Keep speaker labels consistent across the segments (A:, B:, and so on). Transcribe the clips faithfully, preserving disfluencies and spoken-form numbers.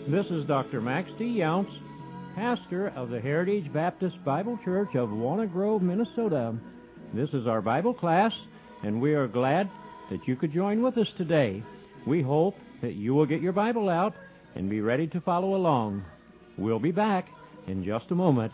A: This is Doctor Max D. Younce, pastor of the Heritage Baptist Bible Church of Walnut Grove, Minnesota. This is our Bible class, and we are glad that you could join with us today. We hope that you will get your Bible out and be ready to follow along. We'll be back in just a moment.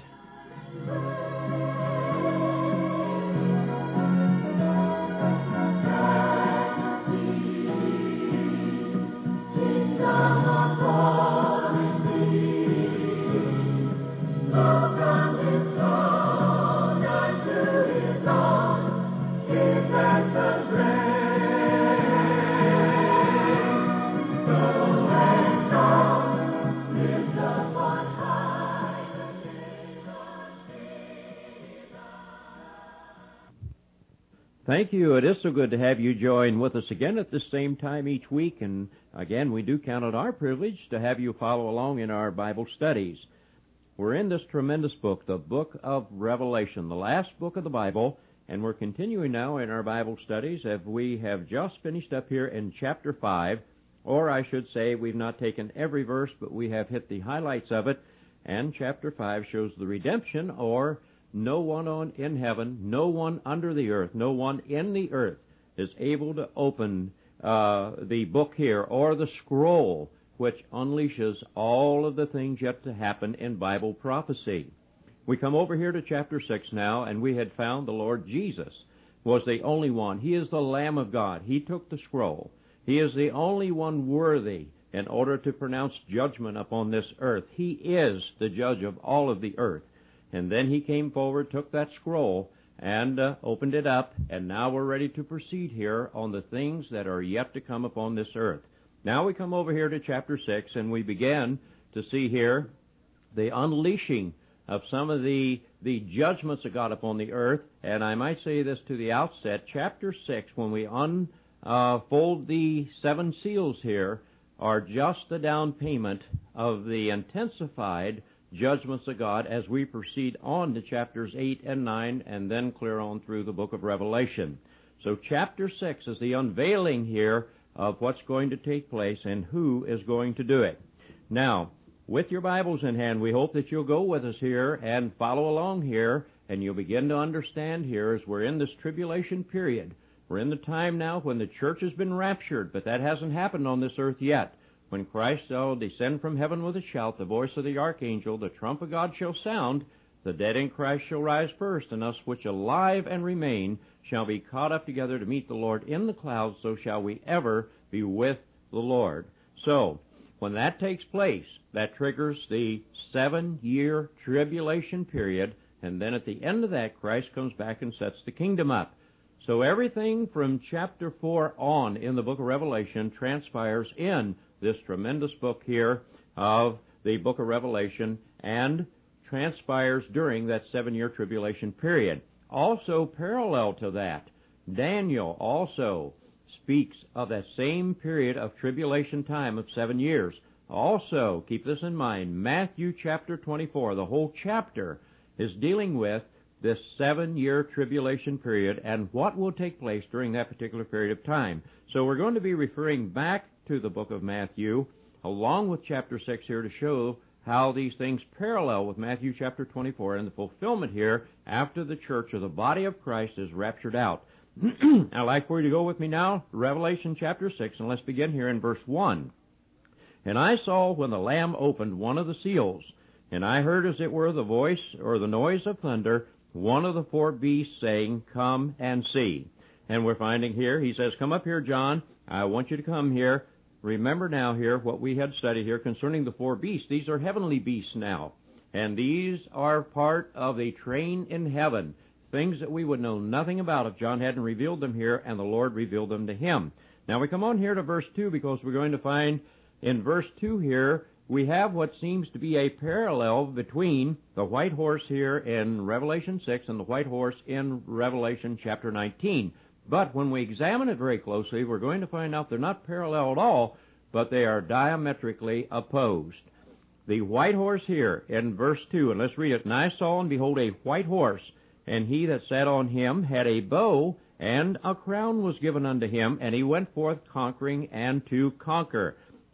A: Thank you. It is so good to have you join with us again at the same time each week. And again, we do count it our privilege to have you follow along in our Bible studies. We're in this tremendous book, the book of Revelation, the last book of the Bible, and we're continuing now in our Bible studies as we have just finished up here in chapter five, or I should say we've not taken every verse, but we have hit the highlights of it, and chapter five shows the redemption, or no one on in heaven, no one under the earth, no one in the earth is able to open uh, the book here, or the scroll, which unleashes all of the things yet to happen in Bible prophecy. We come over here to chapter six now, and we had found the Lord Jesus was the only one. He is the Lamb of God. He took the scroll. He is the only one worthy in order to pronounce judgment upon this earth. He is the judge of all of the earth. And then he came forward, took that scroll, and uh, opened it up, and now we're ready to proceed here on the things that are yet to come upon this earth. Now we come over here to chapter six, and we begin to see here the unleashing of some of the, the judgments of God upon the earth. And I might say this to the outset, chapter six, when we unfold the seven seals here, are just the down payment of the intensified judgments of God as we proceed on to chapters eight and nine, and then clear on through the book of Revelation. So chapter six is the unveiling here of what's going to take place and who is going to do it. Now, with your Bibles in hand, we hope that you'll go with us here and follow along here, and you'll begin to understand here as we're in this tribulation period. We're in the time now when the church has been raptured, but that hasn't happened on this earth yet. When Christ shall descend from heaven with a shout, the voice of the archangel, the trump of God shall sound, the dead in Christ shall rise first, and us which alive and remain shall be caught up together to meet the Lord in the clouds, so shall we ever be with the Lord. So, when that takes place, that triggers the seven-year tribulation period, and then at the end of that, Christ comes back and sets the kingdom up. So everything from chapter four on in the book of Revelation transpires in this tremendous book here of the book of Revelation, and transpires during that seven-year tribulation period. Also parallel to that, Daniel also speaks of that same period of tribulation time of seven years. Also, keep this in mind, Matthew chapter twenty-four, the whole chapter is dealing with this seven-year tribulation period and what will take place during that particular period of time. So we're going to be referring back to the book of Matthew, along with chapter six here, to show how these things parallel with Matthew chapter twenty-four and the fulfillment here after the church or the body of Christ is raptured out. I'd like for you to go with me now, Revelation chapter six, and let's begin here in verse one. And I saw when the Lamb opened one of the seals, and I heard as it were the voice or the noise of thunder, one of the four beasts saying, Come and see. And we're finding here, he says, Come up here, John, I want you to come here. Remember now here what we had studied here concerning the four beasts. These are heavenly beasts now, and these are part of a train in heaven, things that we would know nothing about if John hadn't revealed them here and the Lord revealed them to him. Now we come on here to verse two, because we're going to find in verse two here we have what seems to be a parallel between the white horse here in Revelation six and the white horse in Revelation chapter nineteen. But when we examine it very closely, we're going to find out they're not parallel at all, but they are diametrically opposed. The white horse here in verse two, and let's read it. And I saw and behold a white horse, and he that sat on him had a bow, and a crown was given unto him, and he went forth conquering and to conquer.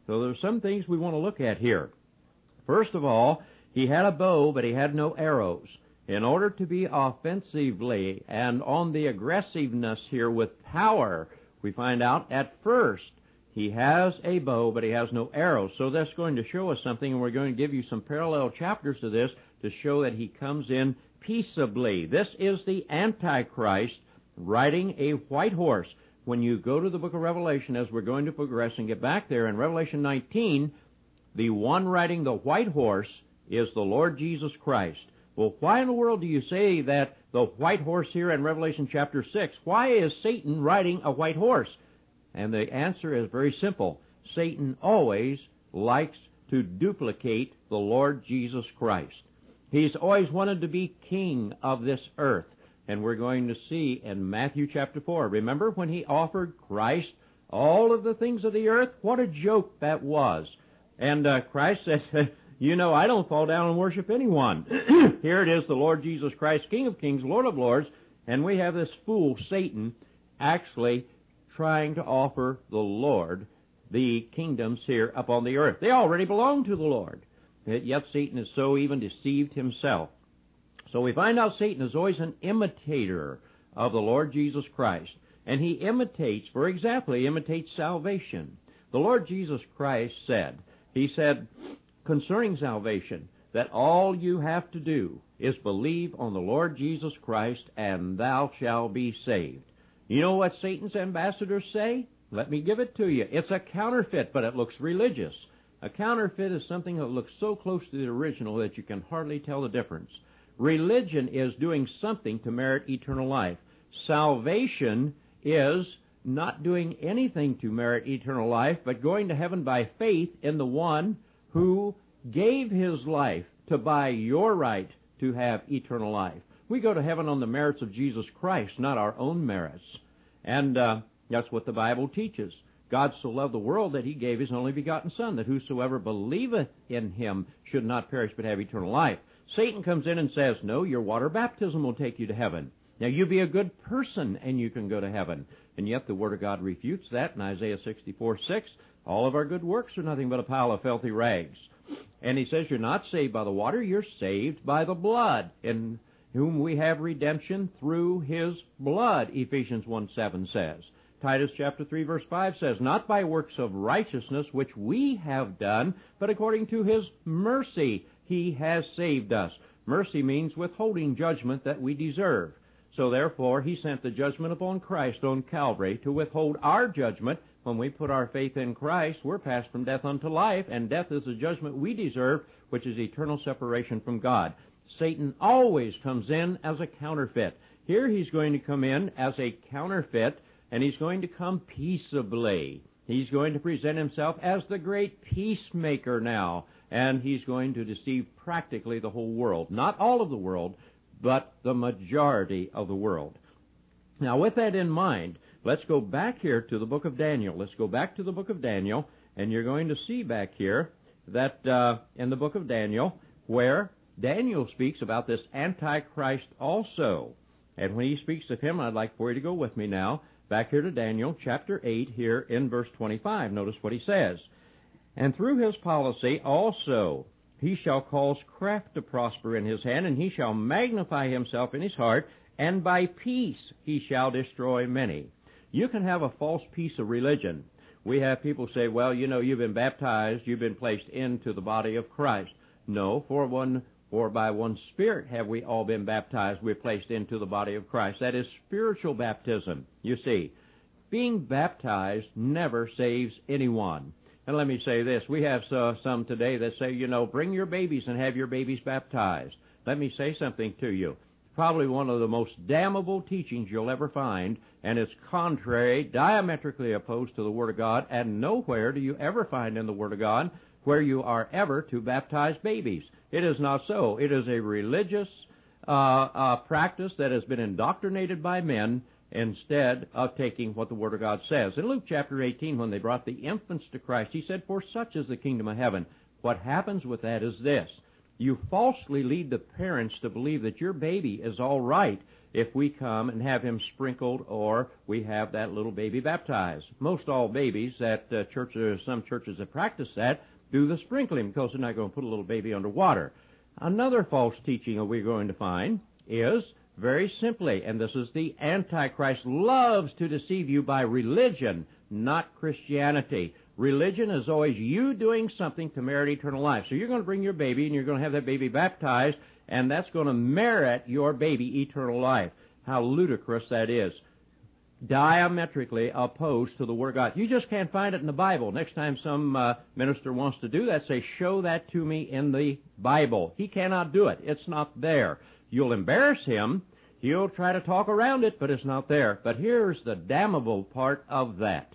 A: So there's some things we want to look at here. First of all, he had a bow, but he had no arrows. In order to be offensively and on the aggressiveness here with power, we find out at first he has a bow, but he has no arrows. So that's going to show us something, and we're going to give you some parallel chapters to this to show that he comes in peaceably. This is the Antichrist riding a white horse. When you go to the book of Revelation, as we're going to progress and get back there, in Revelation nineteen, the one riding the white horse is the Lord Jesus Christ. Well, why in the world do you say that the white horse here in Revelation chapter six, why is Satan riding a white horse? And the answer is very simple. Satan always likes to duplicate the Lord Jesus Christ. He's always wanted to be king of this earth. And we're going to see in Matthew chapter four. Remember when he offered Christ all of the things of the earth? What a joke that was. And uh, Christ says, you know, I don't fall down and worship anyone. Here it is, the Lord Jesus Christ, King of kings, Lord of lords, and we have this fool, Satan, actually trying to offer the Lord the kingdoms here upon the earth. They already belong to the Lord. Yet Satan has so even deceived himself. So we find out Satan is always an imitator of the Lord Jesus Christ. And he imitates, for example, he imitates salvation. The Lord Jesus Christ said, he said concerning salvation, that all you have to do is believe on the Lord Jesus Christ, and thou shalt be saved. You know what Satan's ambassadors say? Let me give it to you. It's a counterfeit, but it looks religious. A counterfeit is something that looks so close to the original that you can hardly tell the difference. Religion is doing something to merit eternal life. Salvation is not doing anything to merit eternal life, but going to heaven by faith in the one who gave his life to buy your right to have eternal life. We go to heaven on the merits of Jesus Christ, not our own merits. And uh, that's what the Bible teaches. God so loved the world that he gave his only begotten Son, that whosoever believeth in him should not perish but have eternal life. Satan comes in and says, no, your water baptism will take you to heaven. Now, you be a good person and you can go to heaven. And yet the Word of God refutes that in Isaiah sixty-four six. All of our good works are nothing but a pile of filthy rags. And he says you're not saved by the water, you're saved by the blood, in whom we have redemption through his blood, Ephesians one seven says. Titus chapter three verse five says, not by works of righteousness which we have done, but according to his mercy he has saved us. Mercy means withholding judgment that we deserve. So therefore, he sent the judgment upon Christ on Calvary to withhold our judgment. When we put our faith in Christ, we're passed from death unto life, and death is the judgment we deserve, which is eternal separation from God. Satan always comes in as a counterfeit. Here he's going to come in as a counterfeit, and he's going to come peaceably. He's going to present himself as the great peacemaker now, and he's going to deceive practically the whole world. Not all of the world, but the majority of the world. Now, with that in mind, let's go back here to the book of Daniel. Let's go back to the book of Daniel, and you're going to see back here that uh, in the book of Daniel, where Daniel speaks about this Antichrist also. And when he speaks of him, I'd like for you to go with me now, back here to Daniel chapter eight, here in verse twenty-five. Notice what he says. And through his policy also he shall cause craft to prosper in his hand, and he shall magnify himself in his heart, and by peace he shall destroy many. You can have a false piece of religion. We have people say, well, you know, you've been baptized, you've been placed into the body of Christ. No, for one, for by one Spirit have we all been baptized, we're placed into the body of Christ. That is spiritual baptism, you see. Being baptized never saves anyone. And let me say this, we have uh, some today that say, you know, bring your babies and have your babies baptized. Let me say something to you. Probably one of the most damnable teachings you'll ever find, and it's contrary, diametrically opposed to the Word of God, and nowhere do you ever find in the Word of God where you are ever to baptize babies. It is not so. It is a religious uh, uh, practice that has been indoctrinated by men instead of taking what the Word of God says. In Luke chapter eighteen, when they brought the infants to Christ, he said, for such is the kingdom of heaven. What happens with that is this. You falsely lead the parents to believe that your baby is all right, if we come and have him sprinkled or we have that little baby baptized. Most all babies at uh, churches, some churches that practice that, do the sprinkling because they're not going to put a little baby under water. Another false teaching that we're going to find is very simply, and this is the Antichrist loves to deceive you by religion, not Christianity. Religion is always you doing something to merit eternal life. So you're going to bring your baby and you're going to have that baby baptized, and that's going to merit your baby eternal life. How ludicrous that is. Diametrically opposed to the Word of God. You just can't find it in the Bible. Next time some uh, minister wants to do that, say, show that to me in the Bible. He cannot do it. It's not there. You'll embarrass him. He'll try to talk around it, but it's not there. But here's the damnable part of that.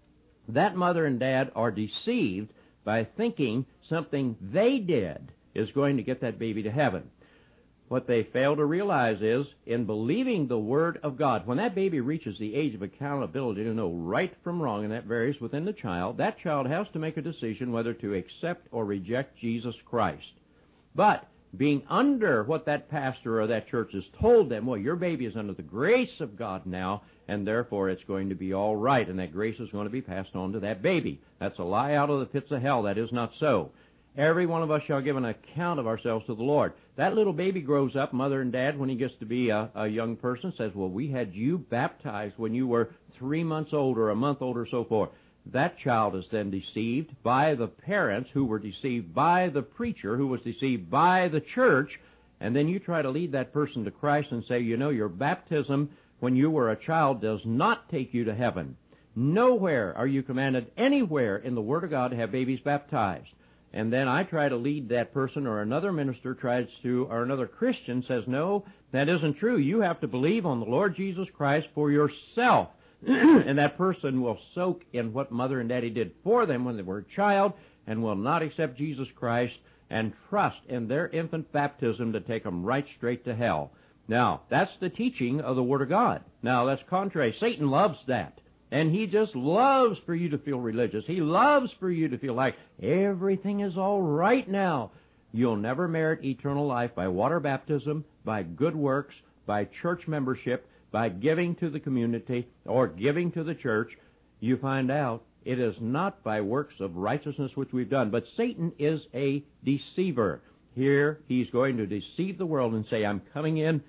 A: That mother and dad are deceived by thinking something they did is going to get that baby to heaven. What they fail to realize is, in believing the Word of God, when that baby reaches the age of accountability to know right from wrong, and that varies within the child, that child has to make a decision whether to accept or reject Jesus Christ. But being under what that pastor or that church has told them, well, your baby is under the grace of God now, and therefore it's going to be all right, and that grace is going to be passed on to that baby. That's a lie out of the pits of hell. That is not so. Every one of us shall give an account of ourselves to the Lord. That little baby grows up, mother and dad, when he gets to be a, a young person, says, well, we had you baptized when you were three months old or a month old or so forth. That child is then deceived by the parents who were deceived by the preacher who was deceived by the church, and then you try to lead that person to Christ and say, you know, your baptism when you were a child does not take you to heaven. Nowhere are you commanded anywhere in the Word of God to have babies baptized. And then I try to lead that person, or another minister tries to, or another Christian says, no, that isn't true. You have to believe on the Lord Jesus Christ for yourself. And that person will soak in what mother and daddy did for them when they were a child and will not accept Jesus Christ and trust in their infant baptism to take them right straight to hell. Now, that's the teaching of the Word of God. Now, that's contrary. Satan loves that. And he just loves for you to feel religious. He loves for you to feel like everything is all right now. You'll never merit eternal life by water baptism, by good works, by church membership, by giving to the community or giving to the church. You find out it is not by works of righteousness which we've done. But Satan is a deceiver. Here he's going to deceive the world and say, I'm coming in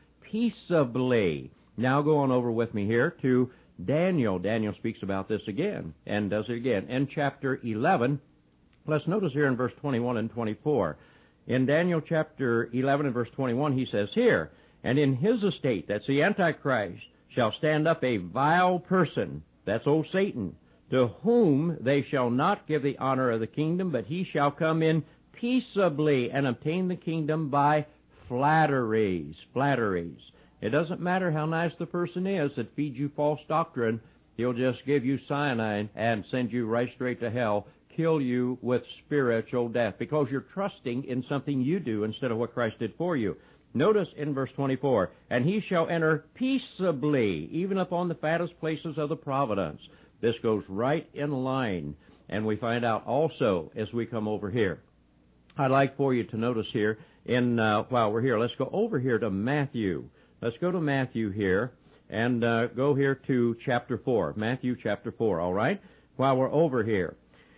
A: peaceably. Now go on over with me here to Daniel. Daniel speaks about this again and does it again. In chapter eleven, let's notice here in verse twenty-one and twenty-four. In Daniel chapter eleven and verse twenty-one, he says here, and in his estate, that's the Antichrist, shall stand up a vile person, that's old Satan, to whom they shall not give the honor of the kingdom, but he shall come in peaceably and obtain the kingdom by flatteries. Flatteries. It doesn't matter how nice the person is that feeds you false doctrine. He'll just give you cyanide and send you right straight to hell, kill you with spiritual death, because you're trusting in something you do instead of what Christ did for you. Notice in verse twenty-four, and he shall enter peaceably, even upon the fattest places of the providence. This goes right in line, and we find out also as we come over here. I'd like for you to notice here, in uh, while we're here, let's go over here to Matthew. Let's go to Matthew here, and uh, go here to chapter four. Matthew chapter four, all right? While we're over here.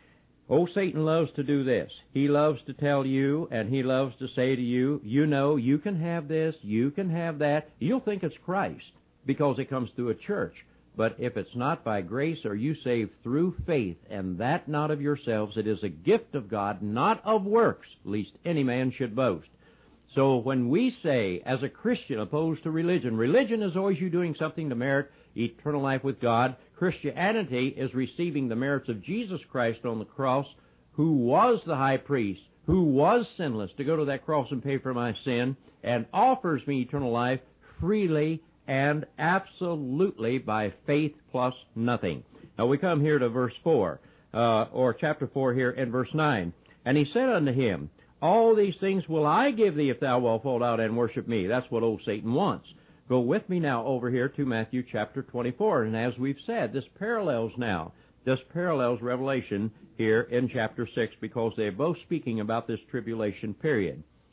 A: Oh, Satan loves to do this. He loves to tell you, and he loves to say to you, you know, you can have this, you can have that. You'll think it's Christ because it comes through a church. But if it's not by grace, are you saved through faith, and that not of yourselves, it is a gift of God, not of works, lest any man should boast. So when we say, as a Christian opposed to religion, religion is always you doing something to merit eternal life with God. Christianity is receiving the merits of Jesus Christ on the cross, who was the high priest, who was sinless, to go to that cross and pay for my sin, and offers me eternal life freely and absolutely by faith plus nothing. Now we come here to verse four, uh, or chapter four here in verse nine. And he said unto him, all these things will I give thee if thou wilt fall out and worship me. That's what old Satan wants. Go with me now over here to Matthew chapter twenty-four. And as we've said, this parallels now. This parallels Revelation here in chapter six, because they're both speaking about this tribulation period.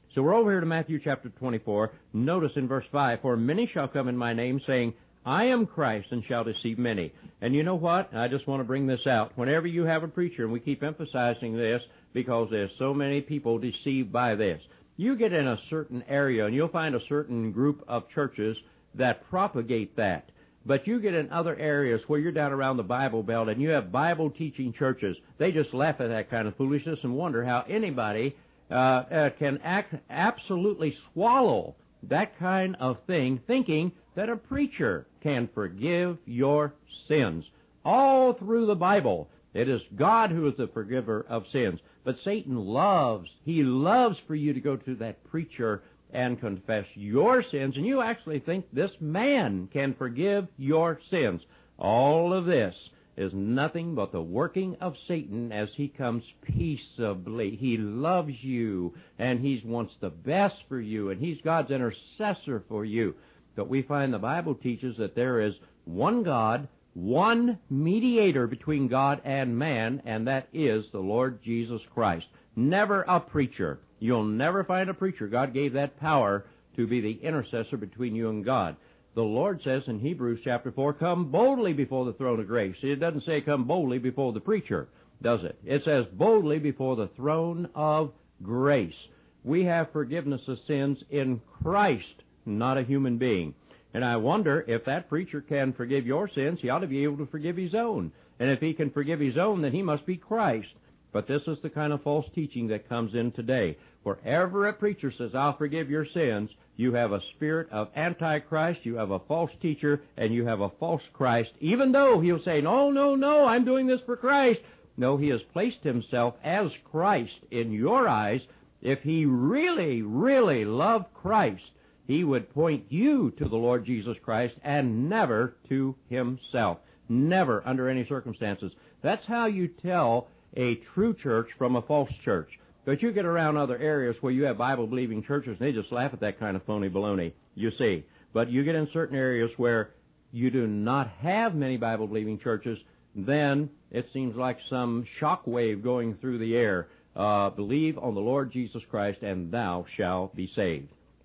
A: So we're over here to Matthew chapter twenty-four. Notice in verse five, for many shall come in my name, saying, I am Christ, and shall deceive many. And you know what? I just want to bring this out. Whenever you have a preacher, and we keep emphasizing this because there's so many people deceived by this, you get in a certain area, and you'll find a certain group of churches that propagate that. But you get in other areas where you're down around the Bible Belt, and you have Bible-teaching churches. They just laugh at that kind of foolishness and wonder how anybody uh, uh, can act, absolutely swallow that kind of thing, thinking that a preacher can forgive your sins. All through the Bible, it is God who is the forgiver of sins. But Satan loves, he loves for you to go to that preacher and confess your sins, and you actually think this man can forgive your sins. All of this is nothing but the working of Satan as he comes peaceably. He loves you, and he wants the best for you, and he's God's intercessor for you. But we find the Bible teaches that there is one God, one mediator between God and man, and that is the Lord Jesus Christ. Never a preacher. You'll never find a preacher. God gave that power to be the intercessor between you and God. The Lord says in Hebrews chapter four, come boldly before the throne of grace. See, it doesn't say come boldly before the preacher, does it? It says boldly before the throne of grace. We have forgiveness of sins in Christ, not a human being. And I wonder if that preacher can forgive your sins, he ought to be able to forgive his own. And if he can forgive his own, then he must be Christ. But this is the kind of false teaching that comes in today. Wherever a preacher says, I'll forgive your sins, you have a spirit of Antichrist, you have a false teacher, and you have a false Christ, even though he'll say, no, no, no, I'm doing this for Christ. No, he has placed himself as Christ in your eyes. If he really, really loved Christ, he would point you to the Lord Jesus Christ and never to himself. Never under any circumstances. That's how you tell a true church from a false church. But you get around other areas where you have Bible-believing churches, and they just laugh at that kind of phony baloney, you see. But you get in certain areas where you do not have many Bible-believing churches, then it seems like some shock wave going through the air. Uh, believe on the Lord Jesus Christ, and thou shalt be saved.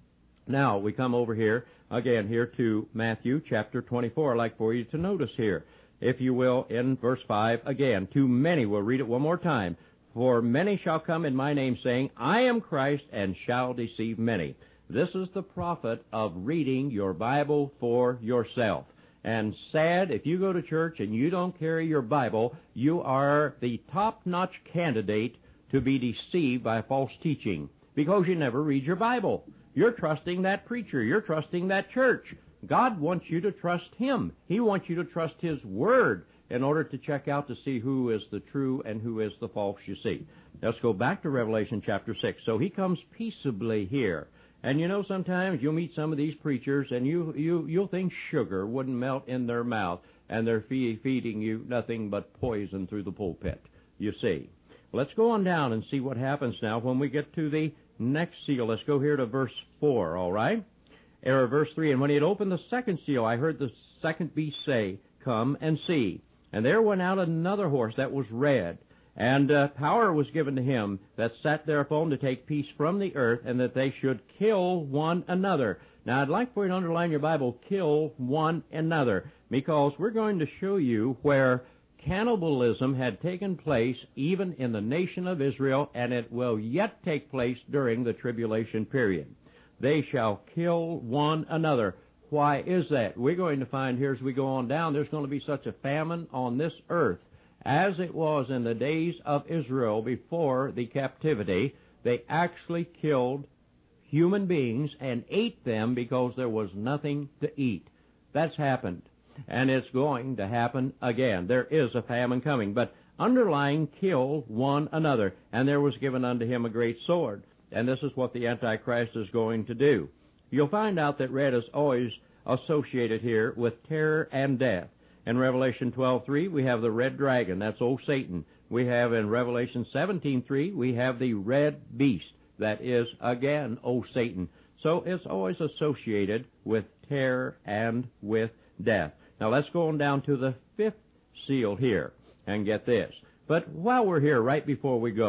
A: Now, we come over here, again, here to Matthew chapter twenty-four. I'd like for you to notice here, if you will, in verse five, again, to many, we'll read it one more time. For many shall come in my name, saying, I am Christ, and shall deceive many. This is the profit of reading your Bible for yourself. And sad, if you go to church and you don't carry your Bible, you are the top-notch candidate to be deceived by false teaching, because you never read your Bible. You're trusting that preacher. You're trusting that church. God wants you to trust him. He wants you to trust his word in order to check out to see who is the true and who is the false, you see. Let's go back to Revelation chapter six. So he comes peaceably here. And you know, sometimes you'll meet some of these preachers, and you, you, you'll think sugar wouldn't melt in their mouth, and they're fee- feeding you nothing but poison through the pulpit, you see. Let's go on down and see what happens now when we get to the next seal. Let's go here to verse four, all right? Or verse three, and when he had opened the second seal, I heard the second beast say, come and see. And there went out another horse that was red, and uh, power was given to him that sat thereupon to take peace from the earth, and that they should kill one another. Now, I'd like for you to underline your Bible, kill one another, because we're going to show you where cannibalism had taken place even in the nation of Israel, and it will yet take place during the tribulation period. They shall kill one another. Why is that? We're going to find here as we go on down, there's going to be such a famine on this earth as it was in the days of Israel before the captivity. They actually killed human beings and ate them because there was nothing to eat. That's happened, and it's going to happen again. There is a famine coming, but underlying, kill one another. And there was given unto him a great sword. And this is what the Antichrist is going to do. You'll find out that red is always associated here with terror and death. In Revelation twelve three, we have the red dragon. That's old Satan. We have in Revelation seventeen three, we have the red beast. That is, again, old Satan. So it's always associated with terror and with death. Now let's go on down to the fifth seal here and get this. But while we're here, right before we go,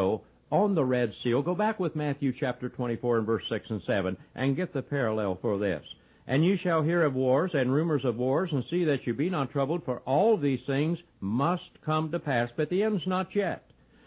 A: on the red seal. Go back with Matthew chapter twenty-four and verse six and seven and get the parallel for this. And you shall hear of wars and rumors of wars, and see that you be not troubled, for all these things must come to pass, but the end's not yet.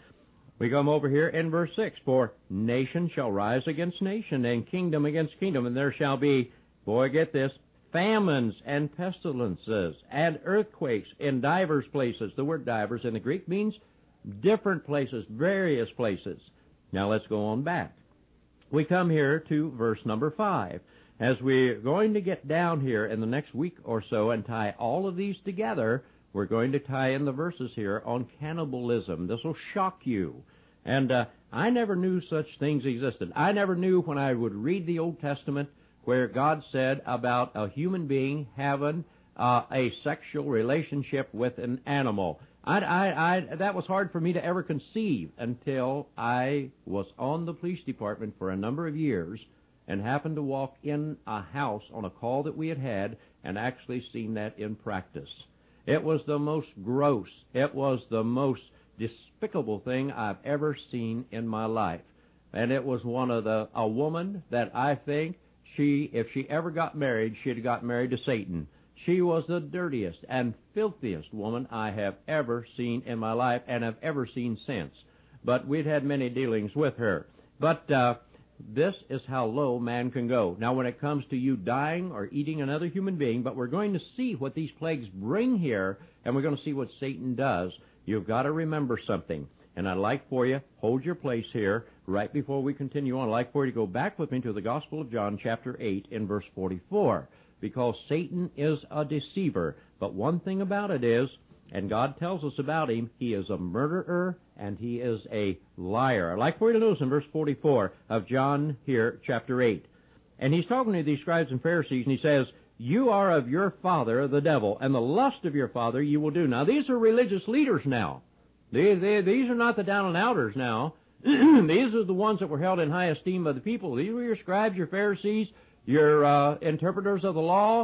A: We come over here in verse six, for nation shall rise against nation, and kingdom against kingdom, and there shall be, boy, get this, famines and pestilences and earthquakes in divers places. The word divers in the Greek means different places, various places. Now let's go on back. We come here to verse number five. As we're going to get down here in the next week or so and tie all of these together, we're going to tie in the verses here on cannibalism. This will shock you. And uh, I never knew such things existed. I never knew when I would read the Old Testament where God said about a human being having uh, a sexual relationship with an animal. I, I, I, that was hard for me to ever conceive until I was on the police department for a number of years and happened to walk in a house on a call that we had had and actually seen that in practice. It was the most gross, it was the most despicable thing I've ever seen in my life. And it was one of the, a woman that I think she, if she ever got married, she'd have got married to Satan. She was the dirtiest and filthiest woman I have ever seen in my life and have ever seen since. But we'd had many dealings with her. But uh, this is how low man can go. Now, when it comes to you dying or eating another human being, but we're going to see what these plagues bring here, and we're going to see what Satan does. You've got to remember something. And I'd like for you, hold your place here, right before we continue on, I'd like for you to go back with me to the Gospel of John, chapter eight, in verse forty-four. Because Satan is a deceiver. But one thing about it is, and God tells us about him, he is a murderer and he is a liar. I'd like for you to notice in verse forty-four of John here, chapter eight. And he's talking to these scribes and Pharisees, and he says, you are of your father, the devil, and the lust of your father you will do. Now, these are religious leaders now. They, they, these are not the down and outers now. These are the ones that were held in high esteem by the people. These were your scribes, your Pharisees, your uh, interpreters of the law,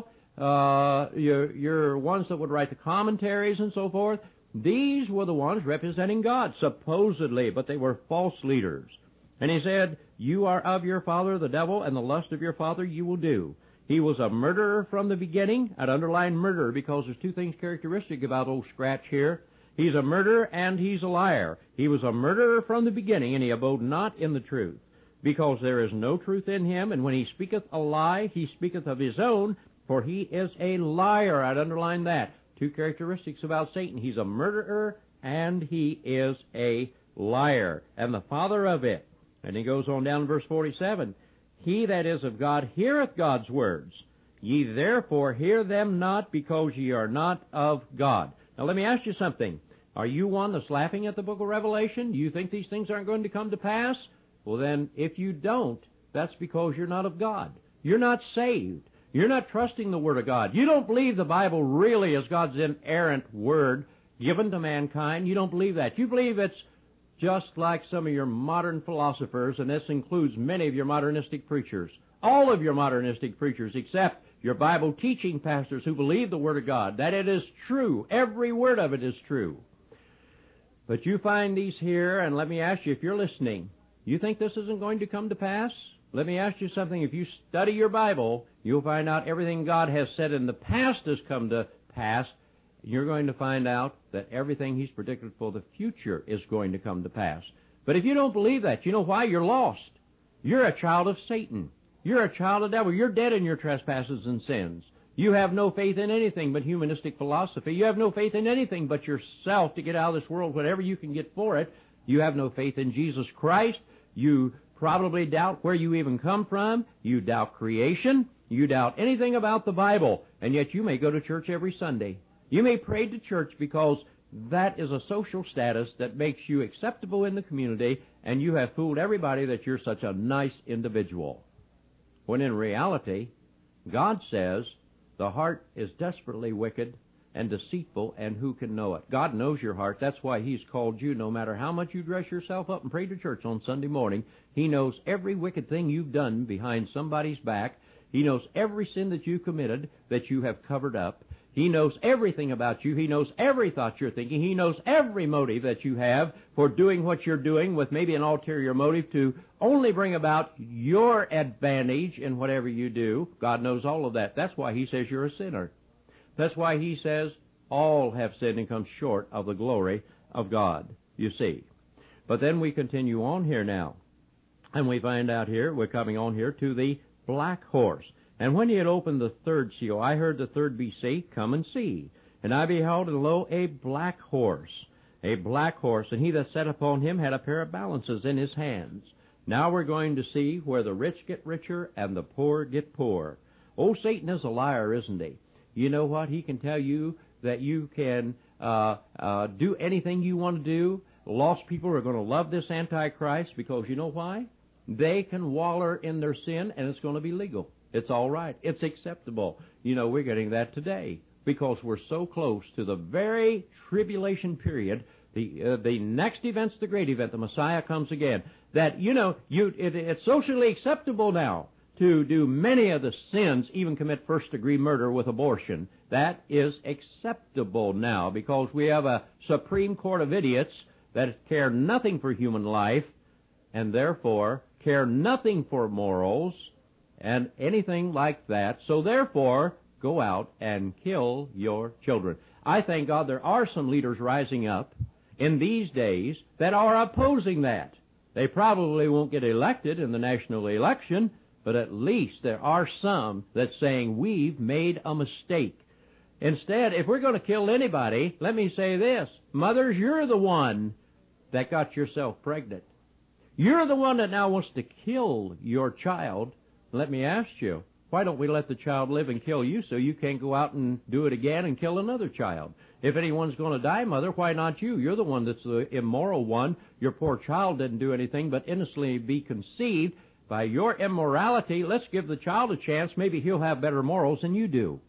A: uh, your, your ones that would write the commentaries and so forth. These were the ones representing God, supposedly, but they were false leaders. And he said, you are of your father, the devil, and the lust of your father you will do. He was a murderer from the beginning. I'd underline murderer because there's two things characteristic about old Scratch here. He's a murderer and he's a liar. He was a murderer from the beginning, and he abode not in the truth, because there is no truth in him, and when he speaketh a lie, he speaketh of his own, for he is a liar. I'd underline that. Two characteristics about Satan. He's a murderer and he is a liar, and the father of it. And he goes on down in verse forty-seven. He that is of God heareth God's words. Ye therefore hear them not, because ye are not of God. Now let me ask you something. Are you one that's laughing at the book of Revelation? Do you think these things aren't going to come to pass? Well then, if you don't, that's because you're not of God. You're not saved. You're not trusting the Word of God. You don't believe the Bible really is God's inerrant Word given to mankind. You don't believe that. You believe it's just like some of your modern philosophers, and this includes many of your modernistic preachers. All of your modernistic preachers, except your Bible teaching pastors who believe the Word of God, that it is true. Every word of it is true. But you find these here, and let me ask you, if you're listening, you think this isn't going to come to pass? Let me ask you something. If you study your Bible, you'll find out everything God has said in the past has come to pass. You're going to find out that everything He's predicted for the future is going to come to pass. But if you don't believe that, you know why? You're lost. You're a child of Satan. You're a child of the devil. You're dead in your trespasses and sins. You have no faith in anything but humanistic philosophy. You have no faith in anything but yourself to get out of this world, whatever you can get for it. You have no faith in Jesus Christ. You probably doubt where you even come from. You doubt creation. You doubt anything about the Bible. And yet you may go to church every Sunday. You may pray to church because that is a social status that makes you acceptable in the community, and you have fooled everybody that you're such a nice individual. When in reality, God says the heart is desperately wicked and deceitful, and who can know it? God knows your heart. That's why He's called you. No matter how much you dress yourself up and pray to church on Sunday morning, He knows every wicked thing you've done behind somebody's back. He knows every sin that you committed that you have covered up. He knows everything about you. He knows every thought you're thinking. He knows every motive that you have for doing what you're doing with maybe an ulterior motive to only bring about your advantage in whatever you do. God knows all of that. That's why He says you're a sinner. That's why He says all have sinned and come short of the glory of God, you see. But then we continue on here now. And we find out here, we're coming on here to the black horse. And when he had opened the third seal, I heard the third beast say, Come and see. And I beheld, and lo, a black horse, a black horse, and he that sat upon him had a pair of balances in his hands. Now we're going to see where the rich get richer and the poor get poor. Oh, Satan is a liar, isn't he? You know what? He can tell you that you can uh, uh, do anything you want to do. Lost people are going to love this Antichrist because you know why? They can waller in their sin, and it's going to be legal. It's all right. It's acceptable. You know, we're getting that today because we're so close to the very tribulation period. The uh, the next event's the great event. The Messiah comes again. That, you know, you it, it's socially acceptable now to do many of the sins, even commit first-degree murder with abortion. That is acceptable now because we have a Supreme Court of idiots that care nothing for human life and therefore care nothing for morals and anything like that. So therefore, go out and kill your children. I thank God there are some leaders rising up in these days that are opposing that. They probably won't get elected in the national election, but at least there are some that's saying we've made a mistake. Instead, if we're going to kill anybody, let me say this. Mothers, you're the one that got yourself pregnant. You're the one that now wants to kill your child. Let me ask you, why don't we let the child live and kill you so you can't go out and do it again and kill another child? If anyone's going to die, Mother, why not you? You're the one that's the immoral one. Your poor child didn't do anything but innocently be conceived. By your immorality, let's give the child a chance. Maybe he'll have better morals than you do.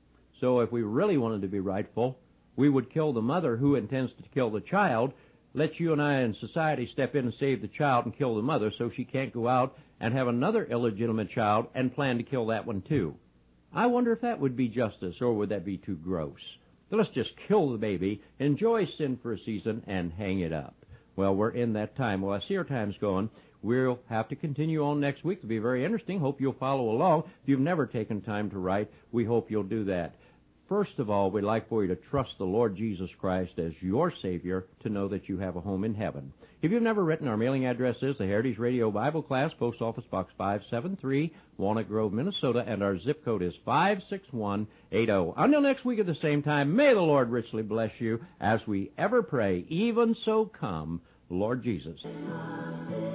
A: So if we really wanted to be rightful, we would kill the mother who intends to kill the child. Let you and I in society step in and save the child and kill the mother so she can't go out and have another illegitimate child and plan to kill that one too. I wonder if that would be justice, or would that be too gross? So let's just kill the baby, enjoy sin for a season, and hang it up. Well, we're in that time. Well, I see our time's going. We'll have to continue on next week. It'll be very interesting. Hope you'll follow along. If you've never taken time to write, we hope you'll do that. First of all, we'd like for you to trust the Lord Jesus Christ as your Savior to know that you have a home in heaven. If you've never written, our mailing address is the Heritage Radio Bible Class, Post Office Box five seven three, Walnut Grove, Minnesota, and our zip code is five six one eight zero. Until next week at the same time, may the Lord richly bless you as we ever pray. Even so come, Lord Jesus.